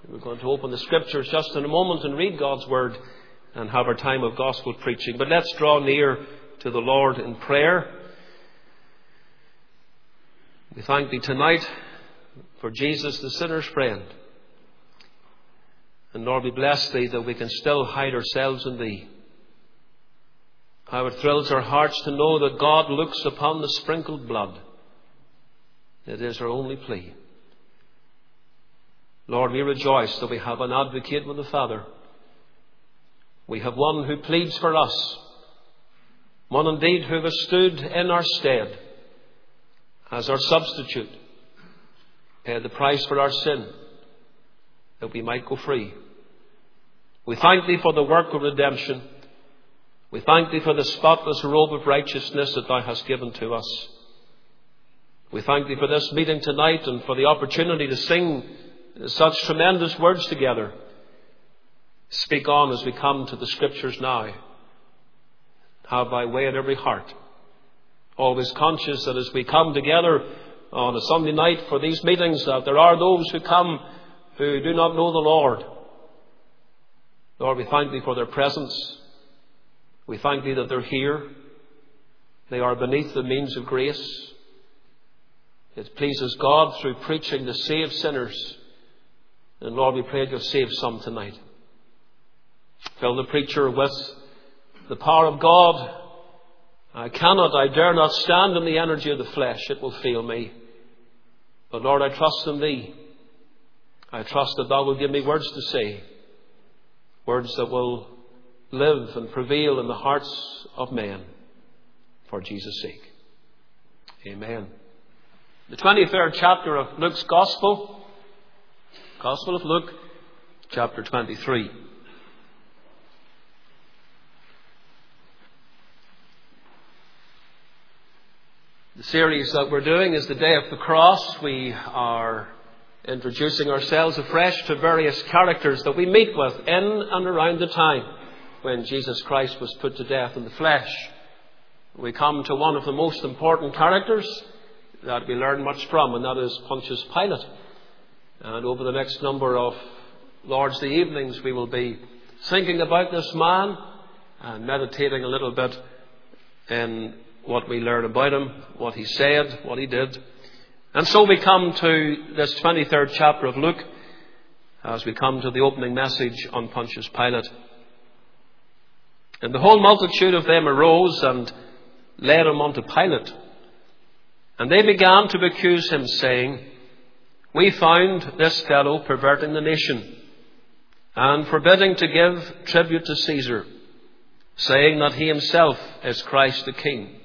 We're going to open the Scriptures just in a moment and read God's Word and have our time of gospel preaching. But let's draw near to the Lord in prayer. We thank Thee tonight for Jesus, the sinner's friend. And Lord, we bless Thee that we can still hide ourselves in Thee. How it thrills our hearts to know that God looks upon the sprinkled blood. It is our only plea. Lord, we rejoice that we have an advocate with the Father. We have one who pleads for us. One indeed who has stood in our stead as our substitute, paid the price for our sin, that we might go free. We thank Thee for the work of redemption. We thank Thee for the spotless robe of righteousness that Thou hast given to us. We thank Thee for this meeting tonight and for the opportunity to sing such tremendous words together. Speak on as we come to the Scriptures now. Have Thy way in every heart. Always conscious that as we come together on a Sunday night for these meetings, that there are those who come who do not know the Lord. Lord, we thank Thee for their presence. We thank Thee that they're here. They are beneath the means of grace. It pleases God through preaching to save sinners. And Lord, we pray You'll save some tonight. Fill the preacher with the power of God. I dare not stand in the energy of the flesh. It will fail me. But Lord, I trust in Thee. I trust that Thou will give me words to say. Words that will live and prevail in the hearts of men for Jesus' sake. Amen. The 23rd chapter of Luke's Gospel. Gospel of Luke, chapter 23. The series that we're doing is the Day of the Cross. We are introducing ourselves afresh to various characters that we meet with in and around the time when Jesus Christ was put to death in the flesh. We come to one of the most important characters that we learn much from, and that is Pontius Pilate. And over the next number of Lord's Day evenings, we will be thinking about this man and meditating a little bit in what we learn about him, what he said, what he did. And so we come to this 23rd chapter of Luke as we come to the opening message on Pontius Pilate. And the whole multitude of them arose and led him unto Pilate. And they began to accuse him, saying, We found this fellow perverting the nation and forbidding to give tribute to Caesar, saying that he himself is Christ the King.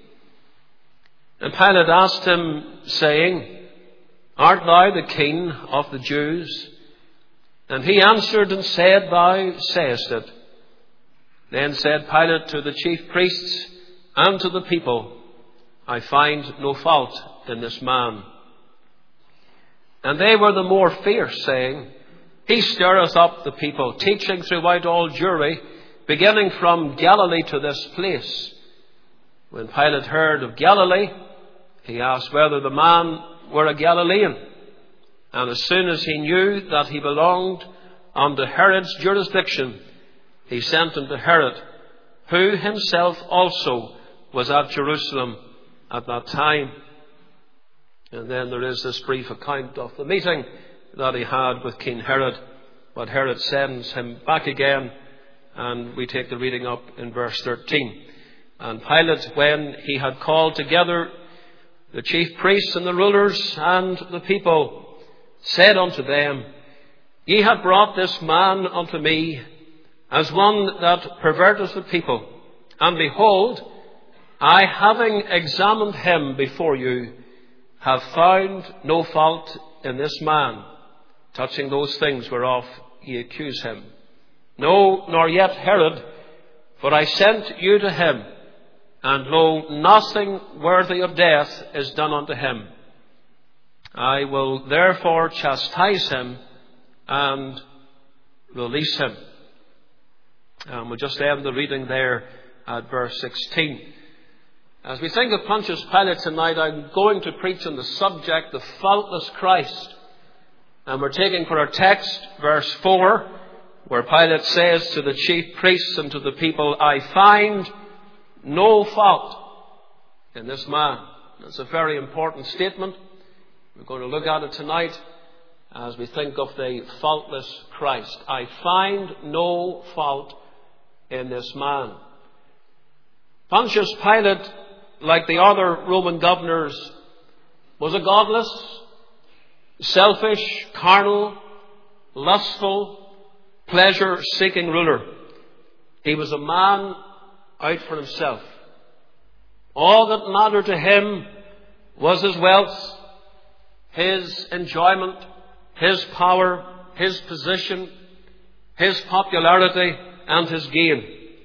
And Pilate asked him, saying, Art thou the King of the Jews? And he answered and said, Thou sayest it. Then said Pilate to the chief priests and to the people, I find no fault in this man. And they were the more fierce, saying, He stirreth up the people, teaching throughout all Jewry, beginning from Galilee to this place. When Pilate heard of Galilee, he asked whether the man were a Galilean. And as soon as he knew that he belonged unto Herod's jurisdiction, he sent him to Herod, who himself also was at Jerusalem at that time. And then there is this brief account of the meeting that he had with King Herod. But Herod sends him back again, and we take the reading up in verse 13. And Pilate, when he had called together the chief priests and the rulers and the people, said unto them, Ye have brought this man unto me as one that perverteth the people. And behold, I, having examined him before you, have found no fault in this man, touching those things whereof ye accuse him. No, nor yet Herod, for I sent you to him, and lo, nothing worthy of death is done unto him. I will therefore chastise him and release him. We'll just end the reading there at verse 16. As we think of Pontius Pilate tonight, I'm going to preach on the subject, the faultless Christ. And we're taking for our text verse 4, where Pilate says to the chief priests and to the people, I find no fault in this man. That's a very important statement. We're going to look at it tonight as we think of the faultless Christ. I find no fault in this man. Pontius Pilate, like the other Roman governors, was a godless, selfish, carnal, lustful, pleasure-seeking ruler. He was a man out for himself. All that mattered to him was his wealth, his enjoyment, his power, his position, his popularity, and his gain.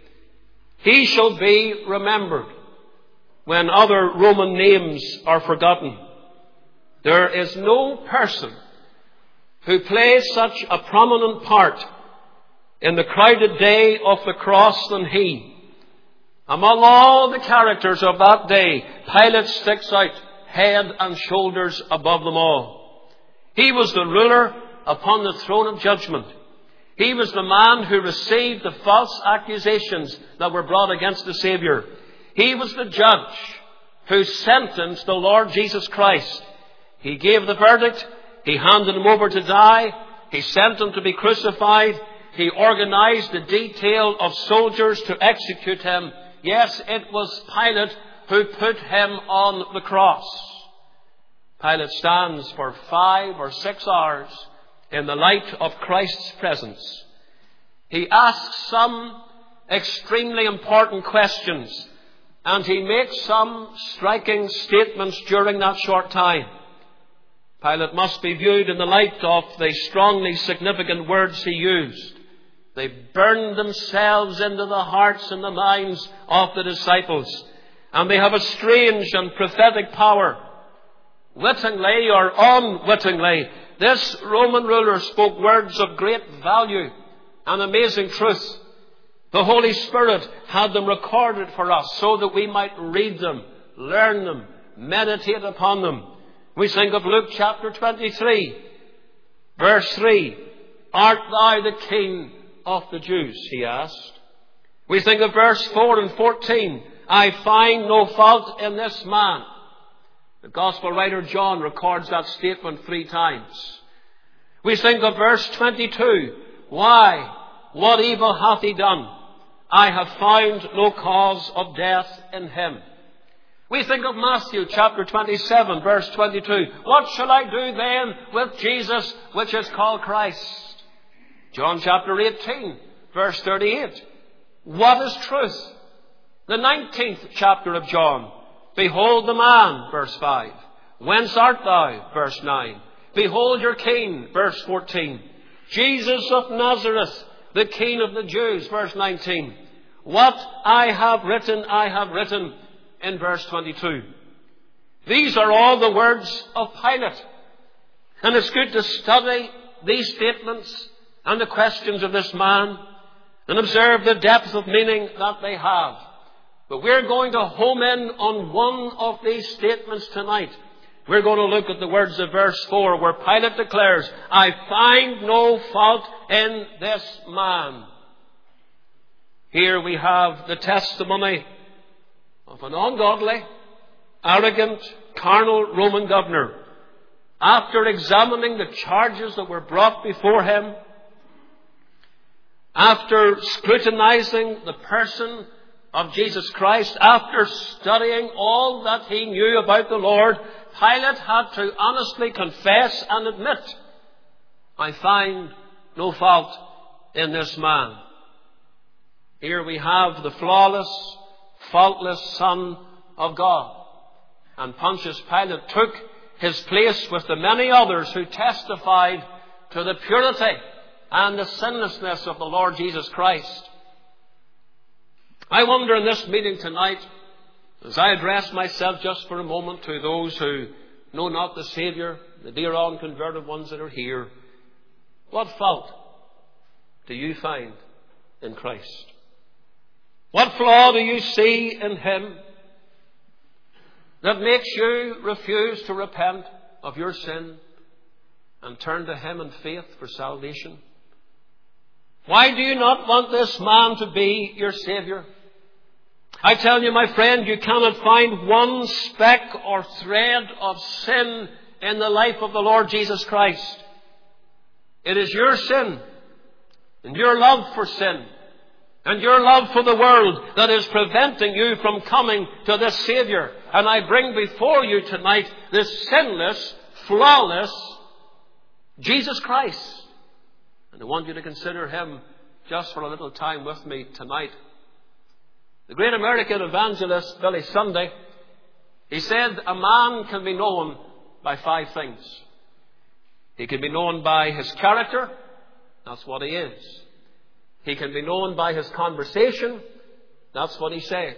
He shall be remembered when other Roman names are forgotten. There is no person who plays such a prominent part in the crowded day of the cross than he. Among all the characters of that day, Pilate sticks out head and shoulders above them all. He was the ruler upon the throne of judgment. He was the man who received the false accusations that were brought against the Savior. He was the judge who sentenced the Lord Jesus Christ. He gave the verdict. He handed him over to die. He sent him to be crucified. He organized the detail of soldiers to execute him. Yes, it was Pilate who put him on the cross. Pilate stands for 5 or 6 hours in the light of Christ's presence. He asks some extremely important questions, and he makes some striking statements during that short time. Pilate must be viewed in the light of the strongly significant words he used. They burned themselves into the hearts and the minds of the disciples, and they have a strange and prophetic power. Wittingly or unwittingly, this Roman ruler spoke words of great value and amazing truth. The Holy Spirit had them recorded for us so that we might read them, learn them, meditate upon them. We think of Luke chapter 23, verse 3. Art thou the King of the Jews? He asked. We think of verse 4 and 14. I find no fault in this man. The Gospel writer John records that statement 3 times. We think of verse 22. Why? What evil hath he done? I have found no cause of death in him. We think of Matthew chapter 27, verse 22. What shall I do then with Jesus, which is called Christ? John chapter 18, verse 38. What is truth? The 19th chapter of John. Behold the man, verse 5. Whence art thou, verse 9. Behold your king, verse 14. Jesus of Nazareth, the King of the Jews, verse 19. What I have written in verse 22. These are all the words of Pilate. And it's good to study these statements and the questions of this man and observe the depth of meaning that they have. But we're going to home in on one of these statements tonight. We're going to look at the words of verse 4 where Pilate declares, I find no fault in this man. Here we have the testimony of an ungodly, arrogant, carnal Roman governor. After examining the charges that were brought before him, after scrutinizing the person of Jesus Christ, after studying all that he knew about the Lord, Pilate had to honestly confess and admit, I find no fault in this man. Here we have the flawless, faultless Son of God. And Pontius Pilate took his place with the many others who testified to the purity and the sinlessness of the Lord Jesus Christ. I wonder in this meeting tonight, as I address myself just for a moment to those who know not the Saviour, the dear unconverted ones that are here, what fault do you find in Christ? What flaw do you see in him that makes you refuse to repent of your sin and turn to Him in faith for salvation? Why do you not want this man to be your Saviour? I tell you, my friend, you cannot find one speck or thread of sin in the life of the Lord Jesus Christ. It is your sin and your love for sin and your love for the world that is preventing you from coming to this Saviour. And I bring before you tonight this sinless, flawless Jesus Christ. And I want you to consider Him just for a little time with me tonight. The great American evangelist Billy Sunday, he said a man can be known by 5 things. He can be known by his character. That's what he is. He can be known by his conversation. That's what he says.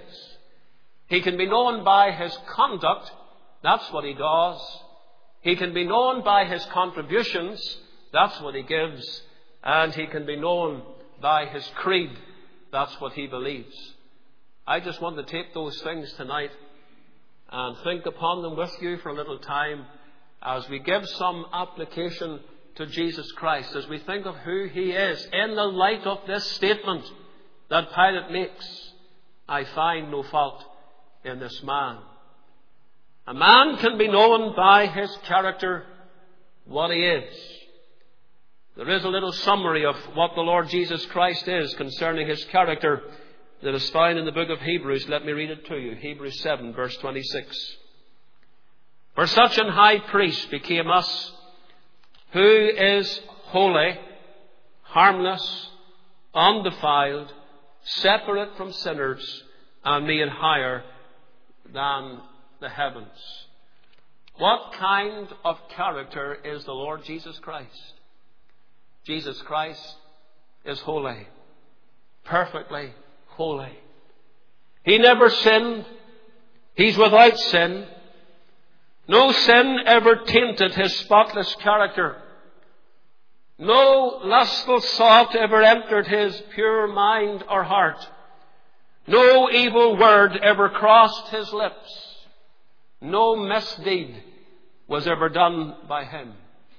He can be known by his conduct. That's what he does. He can be known by his contributions. That's what he gives. And he can be known by his creed. That's what he believes. I just want to take those things tonight and think upon them with you for a little time as we give some application to Jesus Christ, as we think of who He is in the light of this statement that Pilate makes. I find no fault in this man. A man can be known by his character, what he is. There is a little summary of what the Lord Jesus Christ is concerning His character that is found in the book of Hebrews. Let me read it to you. Hebrews 7, verse 26. For such an high priest became us, who is holy, harmless, undefiled, separate from sinners, and made higher than the heavens. What kind of character is the Lord Jesus Christ? Jesus Christ is holy, perfectly holy. He never sinned. He's without sin. No sin ever tainted His spotless character. No lustful thought ever entered His pure mind or heart. No evil word ever crossed His lips. No misdeed was ever done by Him.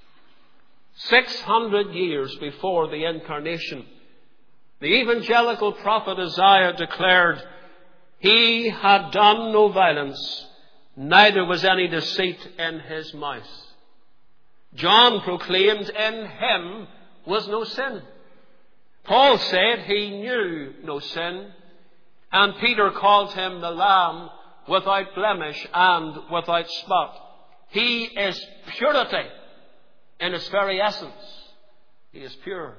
600 years before the incarnation, the evangelical prophet Isaiah declared, He had done no violence, neither was any deceit in His mouth. John proclaimed in Him was no sin. Paul said He knew no sin. And Peter called Him the Lamb without blemish and without spot. He is purity in His very essence. He is pure.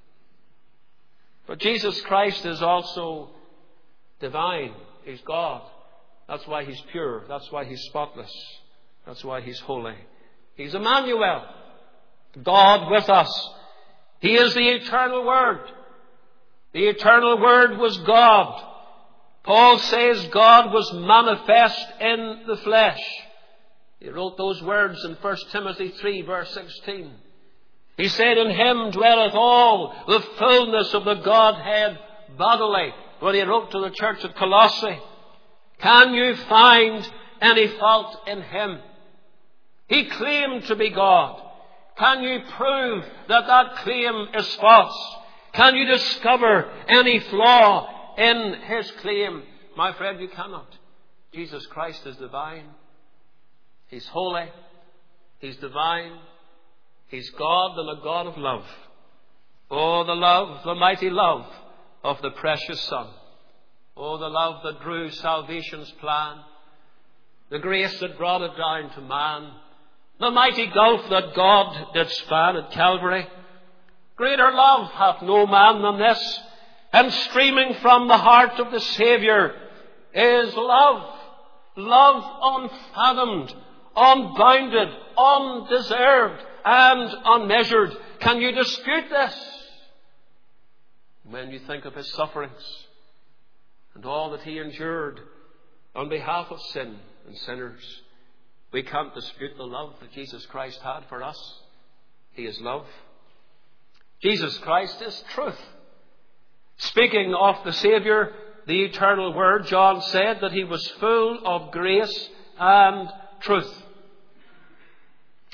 But Jesus Christ is also divine. He's God. That's why He's pure. That's why He's spotless. That's why He's holy. He's Emmanuel, God with us. He is the eternal Word. The eternal Word was God. Paul says God was manifest in the flesh. He wrote those words in 1 Timothy 3, verse 16. He said, In Him dwelleth all the fullness of the Godhead bodily, when he wrote to the church at Colossae. Can you find any fault in Him? He claimed to be God. Can you prove that that claim is false? Can you discover any flaw in His claim? My friend, you cannot. Jesus Christ is divine. He's holy. He's divine. He's God and a God of love. Oh, the love, the mighty love of the precious Son. Oh, the love that drew salvation's plan. The grace that brought it down to man. The mighty gulf that God did span at Calvary. Greater love hath no man than this. And streaming from the heart of the Saviour is love. Love unfathomed, unbounded, undeserved, and unmeasured. Can you dispute this? When you think of His sufferings and all that He endured on behalf of sin and sinners, we can't dispute the love that Jesus Christ had for us. He is love. Jesus Christ is truth. Speaking of the Saviour, the eternal Word, John said that He was full of grace and truth.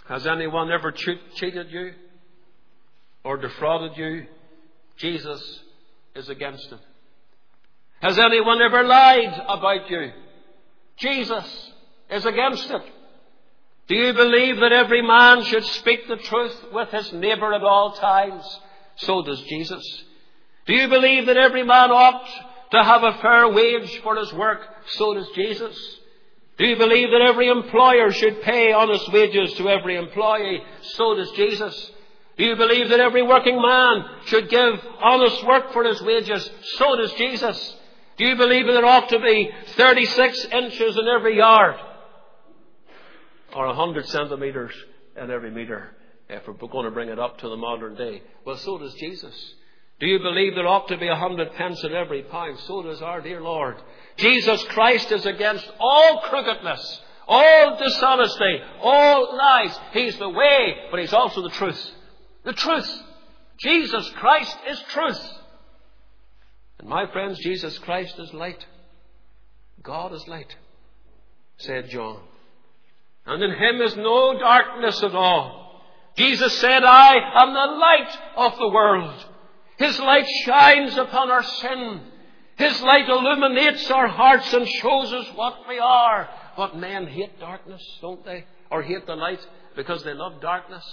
Has anyone ever cheated you or defrauded you? Jesus is against it. Has anyone ever lied about you? Jesus is against it. Do you believe that every man should speak the truth with his neighbour at all times? So does Jesus. Do you believe that every man ought to have a fair wage for his work? So does Jesus. Do you believe that every employer should pay honest wages to every employee? So does Jesus. Do you believe that every working man should give honest work for his wages? So does Jesus. Do you believe that there ought to be 36 inches in every yard? Or 100 centimetres in every metre, if we're going to bring it up to the modern day? Well, so does Jesus. Do you believe there ought to be 100 pence in every pound? So does our dear Lord. Jesus Christ is against all crookedness, all dishonesty, all lies. He's the way, but He's also the truth. The truth. Jesus Christ is truth. And my friends, Jesus Christ is light. God is light, said John. And in Him is no darkness at all. Jesus said, I am the light of the world. His light shines upon our sin. His light illuminates our hearts and shows us what we are. But men hate darkness, don't they? Or hate the light because they love darkness.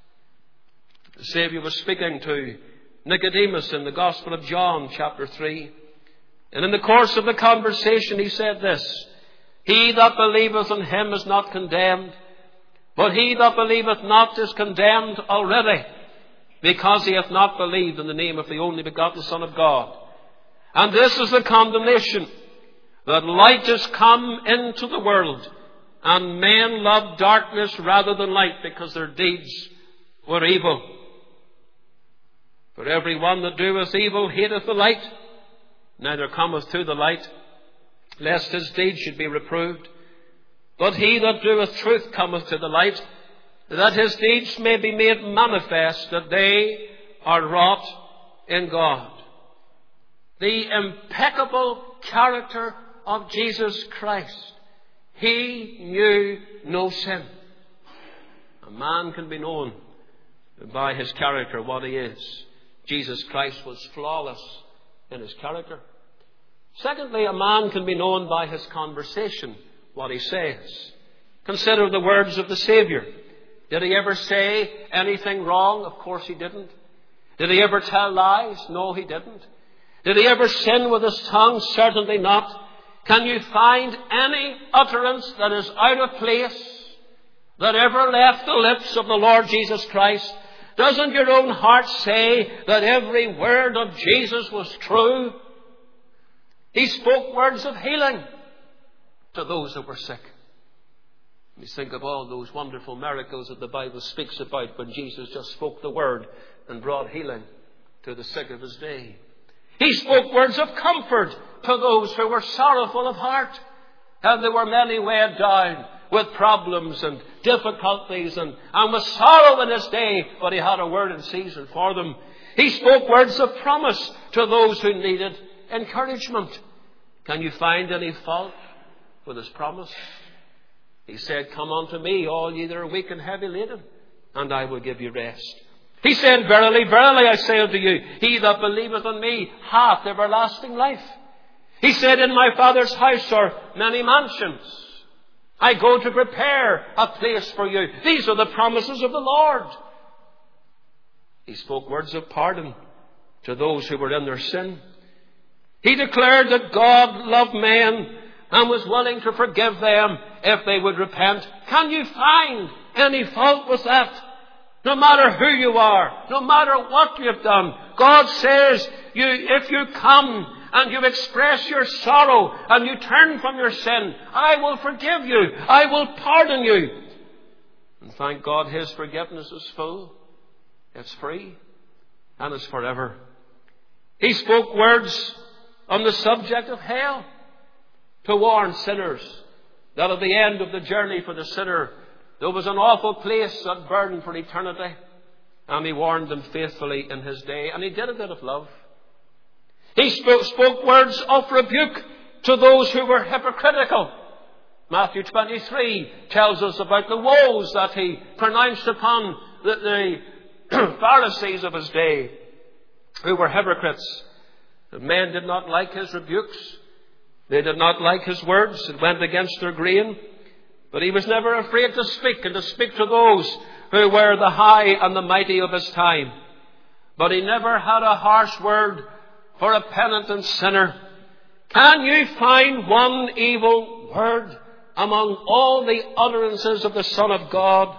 The Saviour was speaking to Nicodemus in the Gospel of John, chapter 3. And in the course of the conversation, He said this: He that believeth in Him is not condemned, but he that believeth not is condemned already, because he hath not believed in the name of the only begotten Son of God. And this is the condemnation, that light is come into the world, and men love darkness rather than light, because their deeds were evil. For every one that doeth evil hateth the light, neither cometh to the light, lest his deeds should be reproved. But he that doeth truth cometh to the light, that his deeds may be made manifest, that they are wrought in God. The impeccable character of Jesus Christ. He knew no sin. A man can be known by his character, what he is. Jesus Christ was flawless in His character. Secondly, a man can be known by his conversation, what he says. Consider the words of the Saviour. Did He ever say anything wrong? Of course He didn't. Did He ever tell lies? No, He didn't. Did He ever sin with His tongue? Certainly not. Can you find any utterance that is out of place that ever left the lips of the Lord Jesus Christ? Doesn't your own heart say that every word of Jesus was true? He spoke words of healing to those that were sick. You think of all those wonderful miracles that the Bible speaks about when Jesus just spoke the word and brought healing to the sick of His day. He spoke words of comfort to those who were sorrowful of heart. And there were many weighed down with problems and difficulties and with sorrow in His day, but He had a word in season for them. He spoke words of promise to those who needed encouragement. Can you find any fault with His promise? He said, Come unto me, all ye that are weak and heavy laden, and I will give you rest. He said, Verily, verily, I say unto you, he that believeth on me hath everlasting life. He said, In my Father's house are many mansions. I go to prepare a place for you. These are the promises of the Lord. He spoke words of pardon to those who were in their sin. He declared that God loved men and was willing to forgive them if they would repent. Can you find any fault with that? No matter who you are, no matter what you've done, God says, if you come and you express your sorrow and you turn from your sin, I will forgive you. I will pardon you. And thank God His forgiveness is full. It's free. And it's forever. He spoke words on the subject of hell to warn sinners that at the end of the journey for the sinner, there was an awful place that burned for eternity. And He warned them faithfully in His day. And He did it out of love. He spoke words of rebuke to those who were hypocritical. Matthew 23 tells us about the woes that he pronounced upon the Pharisees of his day, who were hypocrites. The men did not like his rebukes. They did not like his words. It went against their grain. But he was never afraid to speak, and to speak to those who were the high and the mighty of his time. But he never had a harsh word for a penitent sinner. Can you find one evil word among all the utterances of the Son of God?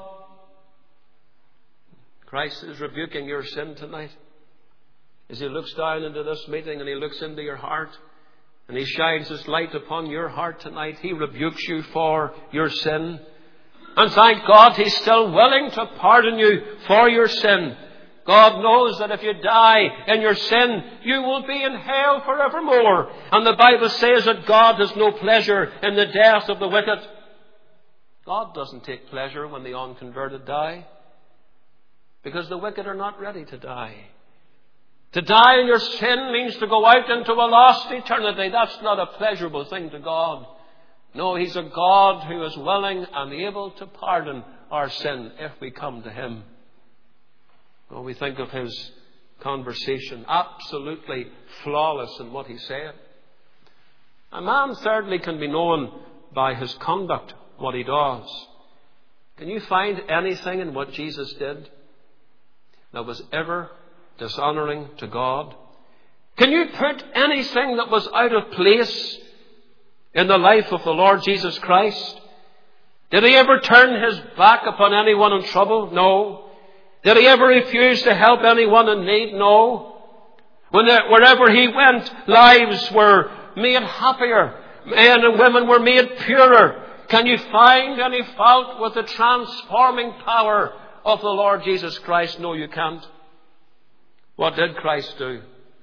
Christ is rebuking your sin tonight. As he looks down into this meeting and he looks into your heart and he shines his light upon your heart tonight, he rebukes you for your sin. And thank God he's still willing to pardon you for your sin. God knows that if you die in your sin, you will be in hell forevermore. And the Bible says that God has no pleasure in the death of the wicked. God doesn't take pleasure when the unconverted die, because the wicked are not ready to die. To die in your sin means to go out into a lost eternity. That's not a pleasurable thing to God. No, he's a God who is willing and able to pardon our sin if we come to him. Well, we think of his conversation, absolutely flawless in what he said. A man, thirdly, can be known by his conduct, what he does. Can you find anything in what Jesus did that was ever dishonoring to God? Can you put anything that was out of place in the life of the Lord Jesus Christ? Did he ever turn his back upon anyone in trouble? No. Did he ever refuse to help anyone in need? No. Wherever he went, lives were made happier. Men and women were made purer. Can you find any fault with the transforming power of the Lord Jesus Christ? No, you can't. What did Christ do?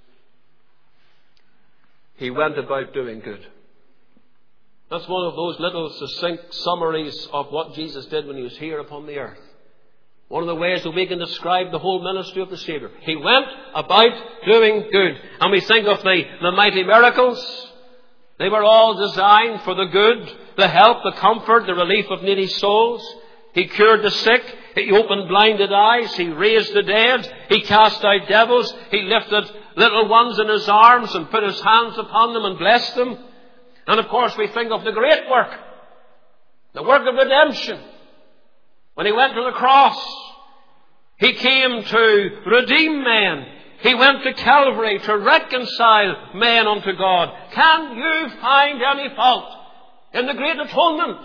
He went about doing good. That's one of those little succinct summaries of what Jesus did when he was here upon the earth. One of the ways that we can describe the whole ministry of the Savior. He went about doing good. And we think of the mighty miracles. They were all designed for the good, the help, the comfort, the relief of needy souls. He cured the sick. He opened blinded eyes. He raised the dead. He cast out devils. He lifted little ones in his arms and put his hands upon them and blessed them. And of course we think of the great work, the work of redemption. When he went to the cross, he came to redeem men. He went to Calvary to reconcile men unto God. Can you find any fault in the great atonement?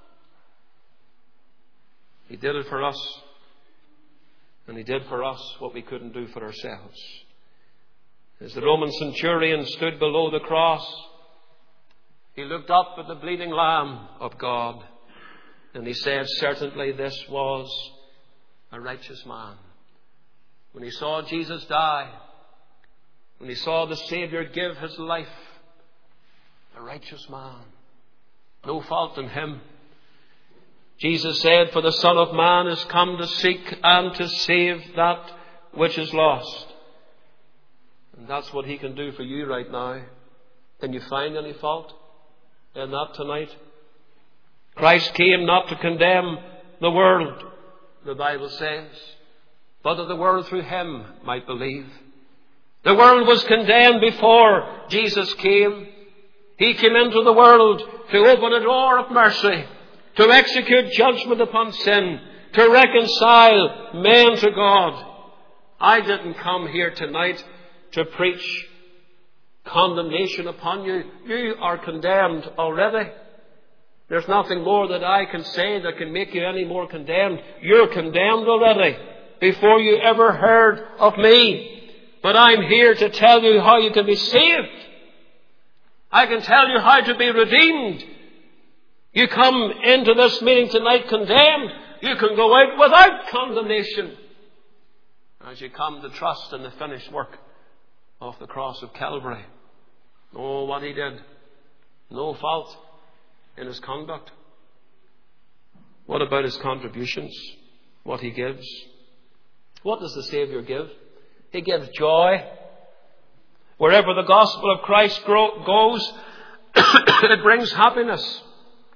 He did it for us. And he did for us what we couldn't do for ourselves. As the Roman centurion stood below the cross, he looked up at the bleeding Lamb of God. And he said, certainly this was a righteous man. When he saw Jesus die, when he saw the Savior give his life, a righteous man, no fault in him. Jesus said, for the Son of Man is come to seek and to save that which is lost. And that's what he can do for you right now. Can you find any fault in that tonight? Christ came not to condemn the world, the Bible says, but that the world through him might believe. The world was condemned before Jesus came. He came into the world to open a door of mercy, to execute judgment upon sin, to reconcile men to God. I didn't come here tonight to preach condemnation upon you. You are condemned already. There's nothing more that I can say that can make you any more condemned. You're condemned already before you ever heard of me. But I'm here to tell you how you can be saved. I can tell you how to be redeemed. You come into this meeting tonight condemned. You can go out without condemnation as you come to trust in the finished work of the cross of Calvary. Oh, what he did. No fault in his conduct. What about his contributions? What he gives? What does the Savior give? He gives joy. Wherever the gospel of Christ goes, it brings happiness.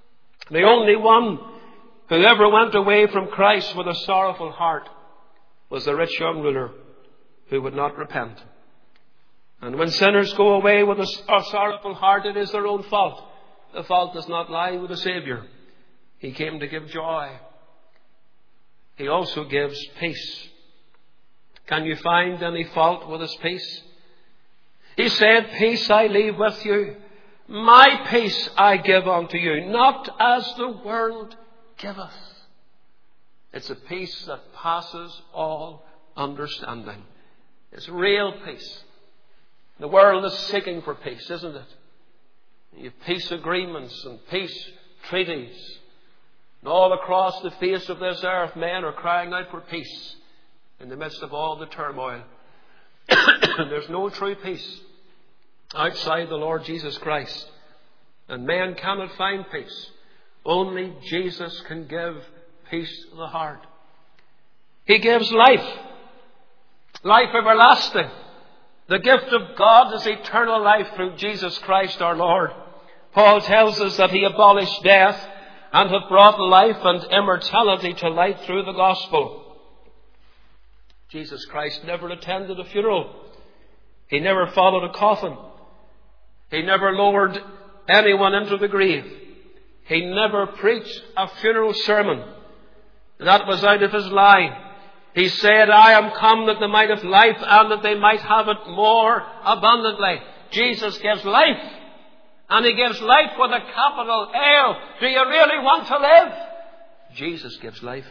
The only one who ever went away from Christ with a sorrowful heart was the rich young ruler who would not repent. And when sinners go away with a sorrowful heart, it is their own fault. The fault does not lie with the Saviour. He came to give joy. He also gives peace. Can you find any fault with His peace? He said, "Peace I leave with you. My peace I give unto you, not as the world giveth." It's a peace that passes all understanding. It's real peace. The world is seeking for peace, isn't it? You have peace agreements and peace treaties. And all across the face of this earth, men are crying out for peace in the midst of all the turmoil. There's no true peace outside the Lord Jesus Christ. And men cannot find peace. Only Jesus can give peace to the heart. He gives life. Life everlasting. The gift of God is eternal life through Jesus Christ our Lord. Paul tells us that He abolished death and hath brought life and immortality to light through the gospel. Jesus Christ never attended a funeral. He never followed a coffin. He never lowered anyone into the grave. He never preached a funeral sermon. That was out of His line. He said, "I am come that they might have life and that they might have it more abundantly." Jesus gives life. And He gives life with a capital L. Do you really want to live? Jesus gives life.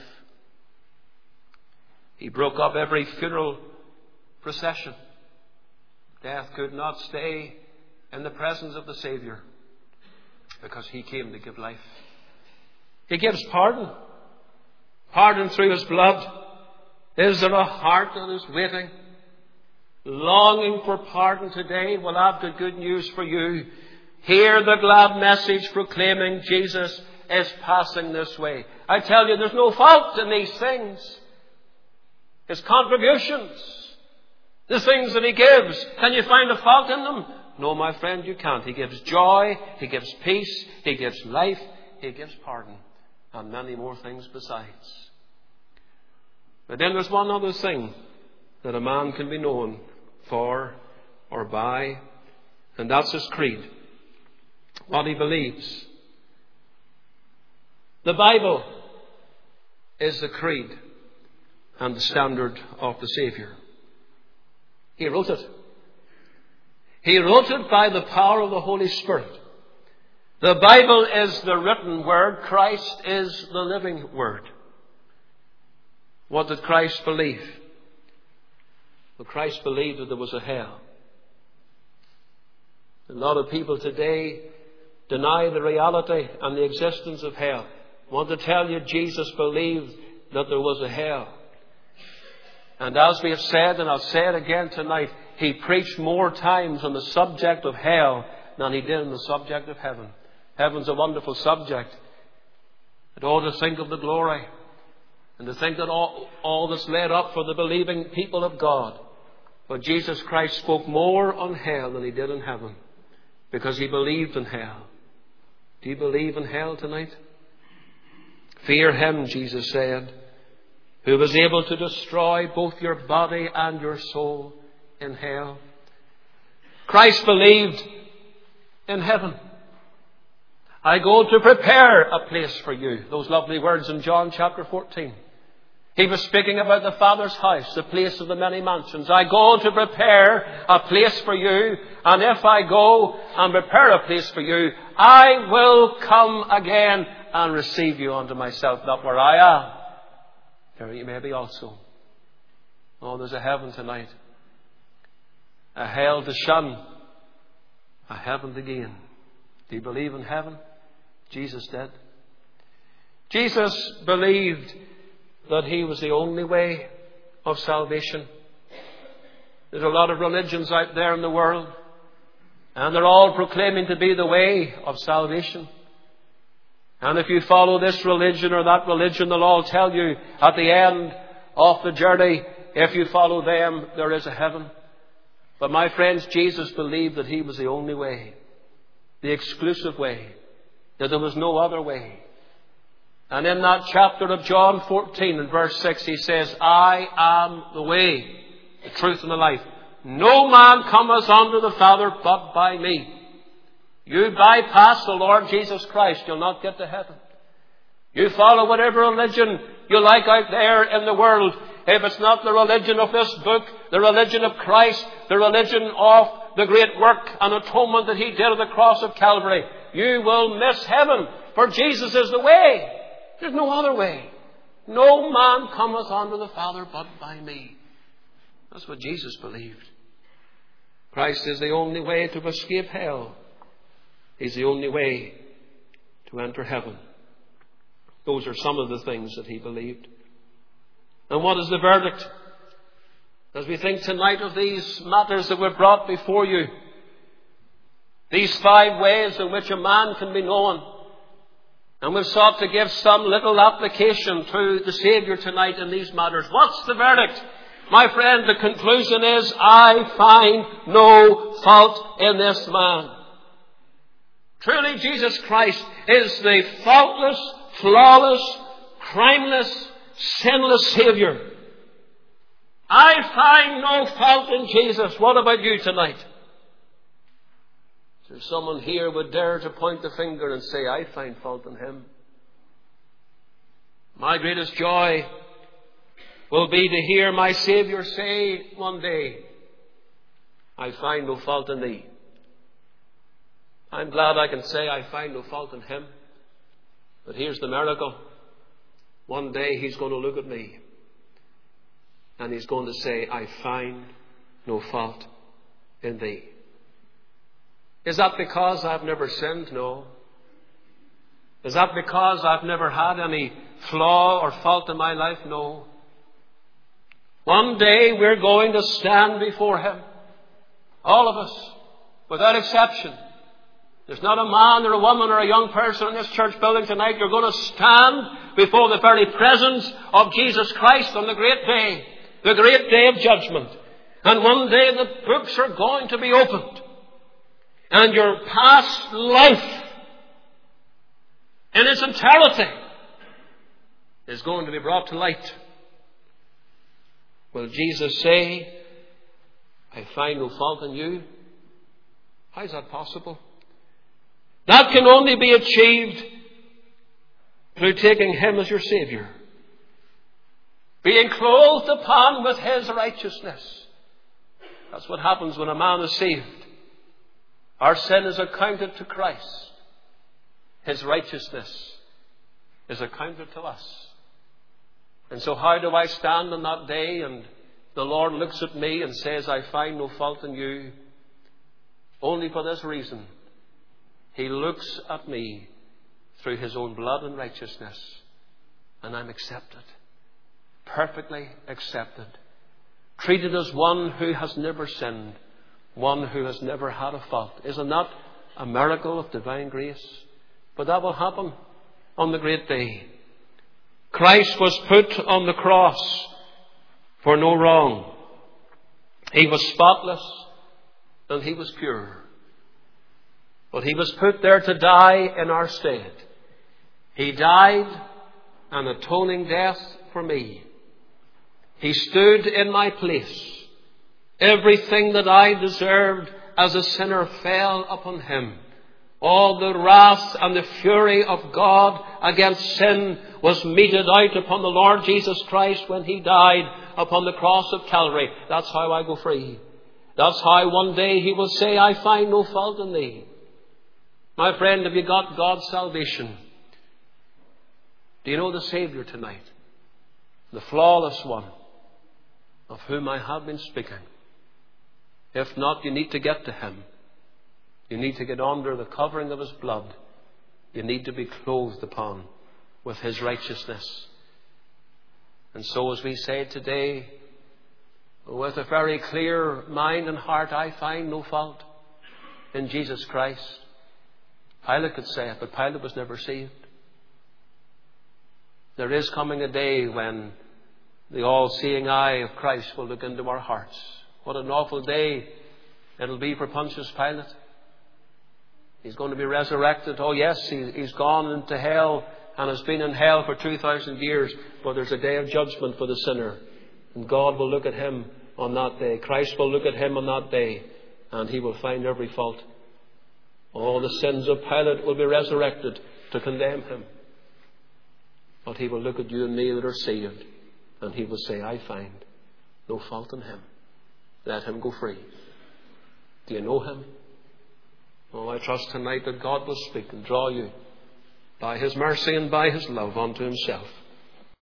He broke up every funeral procession. Death could not stay in the presence of the Saviour because He came to give life. He gives pardon. Pardon through His blood. Is there a heart that is waiting, longing for pardon today? Well, I've got good news for you. Hear the glad message proclaiming Jesus is passing this way. I tell you, there's no fault in these things. His contributions, the things that He gives, can you find a fault in them? No, my friend, you can't. He gives joy, He gives peace, He gives life, He gives pardon, and many more things besides. But then there's one other thing that a man can be known for or by, and that's his creed. What he believes. The Bible is the creed and the standard of the Saviour. He wrote it. He wrote it by the power of the Holy Spirit. The Bible is the written word. Christ is the living word. What did Christ believe? Well, Christ believed that there was a hell. A lot of people today deny the reality and the existence of hell. I want to tell you, Jesus believed that there was a hell. And as we have said, and I'll say it again tonight, He preached more times on the subject of hell than He did on the subject of heaven. Heaven's a wonderful subject. But oh, to think of the glory, and to think that all that's laid up for the believing people of God. But Jesus Christ spoke more on hell than He did in heaven, because He believed in hell. Do you believe in hell tonight? Fear Him, Jesus said, who was able to destroy both your body and your soul in hell. Christ believed in heaven. I go to prepare a place for you. Those lovely words in John chapter 14. He was speaking about the Father's house, the place of the many mansions. I go to prepare a place for you, and if I go and prepare a place for you, I will come again and receive you unto myself, not where I am. There you may be also. Oh, there's a heaven tonight. A hell to shun. A heaven to gain. Do you believe in heaven? Jesus did. Jesus believed that He was the only way of salvation. There's a lot of religions out there in the world, and they're all proclaiming to be the way of salvation. And if you follow this religion or that religion, they'll all tell you at the end of the journey, if you follow them, there is a heaven. But my friends, Jesus believed that He was the only way, the exclusive way, that there was no other way. And in that chapter of John 14 and verse 6, he says, I am the way, the truth, and the life. No man cometh unto the Father but by me. You bypass the Lord Jesus Christ, you'll not get to heaven. You follow whatever religion you like out there in the world. If it's not the religion of this book, the religion of Christ, the religion of the great work and atonement that He did on the cross of Calvary, you will miss heaven. For Jesus is the way. There's no other way. No man cometh unto the Father but by me. That's what Jesus believed. Christ is the only way to escape hell. He's the only way to enter heaven. Those are some of the things that He believed. And what is the verdict? As we think tonight of these matters that were brought before you, these 5 ways in which a man can be known, and we've sought to give some little application to the Saviour tonight in these matters. What's the verdict? My friend, the conclusion is, I find no fault in this man. Truly, Jesus Christ is the faultless, flawless, crimeless, sinless Saviour. I find no fault in Jesus. What about you tonight? Is there someone here would dare to point the finger and say, I find fault in Him? My greatest joy will be to hear my Saviour say one day, I find no fault in Thee. I'm glad I can say I find no fault in Him. But here's the miracle. One day He's going to look at me and He's going to say, I find no fault in Thee. Is that because I've never sinned? No. Is that because I've never had any flaw or fault in my life? No. One day we're going to stand before Him. All of us, without exception. There's not a man or a woman or a young person in this church building tonight. You're going to stand before the very presence of Jesus Christ on the great day of judgment. And one day the books are going to be opened. And your past life in its entirety is going to be brought to light. Will Jesus say, I find no fault in you? How is that possible? That can only be achieved through taking Him as your Saviour. Being clothed upon with His righteousness. That's what happens when a man is saved. Our sin is accounted to Christ. His righteousness is accounted to us. And so how do I stand on that day and the Lord looks at me and says, I find no fault in you? Only for this reason. He looks at me through His own blood and righteousness, and I'm accepted. Perfectly accepted. Treated as one who has never sinned. One who has never had a fault. Isn't that a miracle of divine grace? But that will happen on the great day. Christ was put on the cross for no wrong. He was spotless and He was pure. But He was put there to die in our stead. He died an atoning death for me. He stood in my place. Everything that I deserved as a sinner fell upon Him. All the wrath and the fury of God against sin was meted out upon the Lord Jesus Christ when He died upon the cross of Calvary. That's how I go free. That's how one day He will say, I find no fault in thee. My friend, have you got God's salvation? Do you know the Saviour tonight? The flawless one of whom I have been speaking. If not, you need to get to Him. You need to get under the covering of His blood. You need to be clothed upon with His righteousness. And so as we say today, with a very clear mind and heart, I find no fault in Jesus Christ. Pilate could say it, but Pilate was never saved. There is coming a day when the all-seeing eye of Christ will look into our hearts. What an awful day it'll be for Pontius Pilate. He's going to be resurrected. Oh yes, he's gone into hell and has been in hell for 2,000 years. But there's a day of judgment for the sinner. And God will look at him on that day. Christ will look at him on that day. And he will find every fault. All the sins of Pilate will be resurrected to condemn him. But he will look at you and me that are saved. And he will say, I find no fault in him. Let him go free. Do you know him? Oh, I trust tonight that God will speak and draw you by his mercy and by his love unto himself.